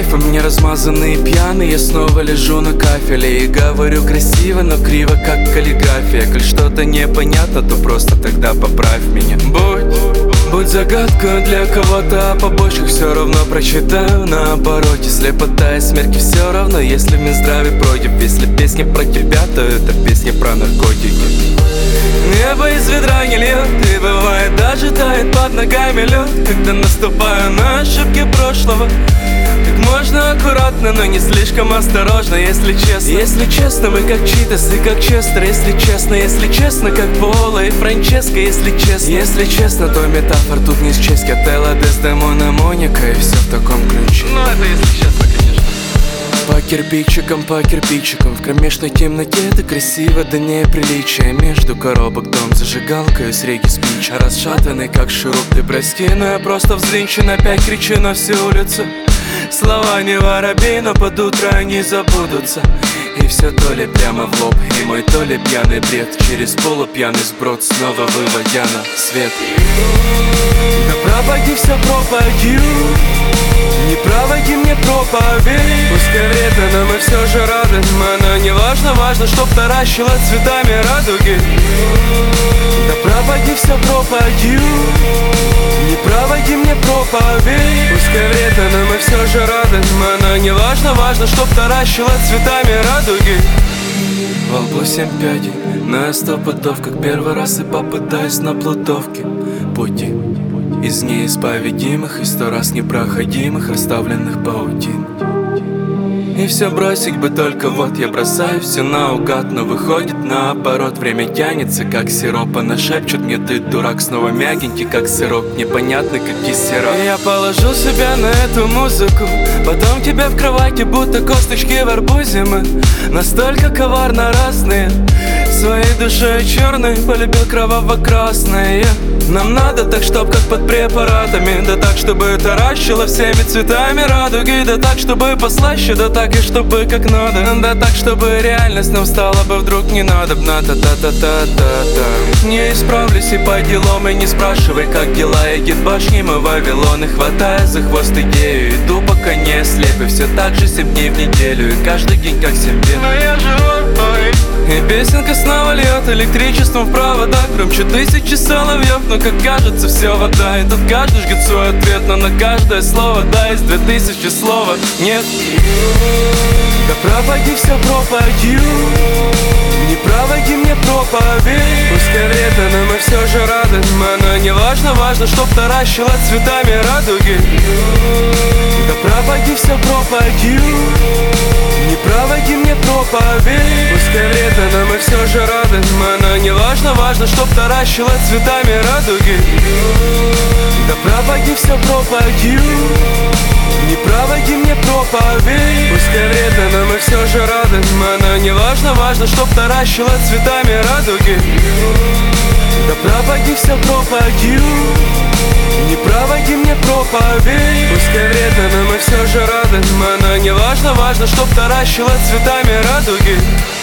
грифы мне размазанные пьяные. Я снова лежу на кафеле и говорю красиво, но криво, как каллиграфия. Коль что-то непонятно, то просто тогда поправь меня. Будь загадкой для кого-то, а побочках все равно прочитаю на обороте. Слепота и смерти все равно, если в Минздраве против. Если песня про тебя, то это песня про наркотики. Небо из ведра не льет, и бывает даже тает под ногами лед, когда наступаю на ошибки прошлого. Как можно аккуратно, но не слишком осторожно, если честно. Если честно, мы как Читас и как Честер. Если честно, как Пола и Франческо. Если честно, то метафор тут не счесть. Отелло, Дездемона, Моника, и все в таком ключе. Ну это если честно, конечно. По кирпичикам, в кромешной темноте это красиво, да неприличие. Между коробок дом, зажигалкой с реки спич. Расшатанный как шуруп, ты прости, но я просто взвинчен. Опять кричу на всю улицу. Слова не воробей, но под утро они забудутся. И все то ли прямо в лоб, и мой то ли пьяный бред. Через полупьяный сброд, снова выводя на свет. Да пропади все, пропади. Не проводи мне проповедь. Пускай вредно, но мы все же рады. Но не важно, важно, чтоб таращила цветами радуги. Да пропади все, пропади. Не проводи мне проповедь. Пускай вредно, но мы все же рады. Но не важно, важно, чтоб таращила цветами радуги. Во лбу 7 пядей, но я 100 пудов, как первый раз и попытаюсь на плутовке. Пути из неисповедимых и 100 раз непроходимых, расставленных паутин. И все бросить бы, только вот я бросаю все наугад. Но выходит наоборот, время тянется, как сироп. Она шепчет мне: ты дурак, снова мягенький, как сырок, непонятный, как кисерок. И я положу себя на эту музыку, потом тебя в кровати, будто косточки в арбузе. Мы настолько коварно разные, своей душой черной полюбил кроваво-красное. Нам надо так, чтоб как под препаратами. Да так, чтобы таращило всеми цветами радуги. Да так, чтобы послаще, да так и чтобы как надо. Да так, чтобы реальность нам стала бы вдруг не надобна. Та-та-та-та-та-та. Не исправлюсь и по делам, и не спрашивай, как дела. Едет башни, мы Вавилон, и хватая за хвост идею. Иду пока не ослеп, и все так же 7 дней в неделю. И каждый день как 7 дней. Но я живой. И песенка снова льет электричеством в проводах. Громче тысячи соловьев, но как кажется все вода. И тут каждый жгет свой ответ, но на каждое слово да из 2000 слова нет. Да пропади все, пропади. Не проводи мне проповедь. Пускай вредно, но мы все же рады. Но не важно, важно, чтоб таращила цветами радуги. Да пропади все, пропади. Не проводи мне проповедь. Пускай вредно, но мы все же рады. Но не важно, важно, чтоб таращила цветами радуги. Да пропади все, пропади. Не проводи мне проповедь. Пускай вредно, но мы все же рады. Но не важно, важно, чтоб таращила цветами радуги. Да пропади все, пропади. Не проводи мне проповедь. Пускай вредно, но мы все же рады. Но не важно, важно, чтоб таращила цветами радуги.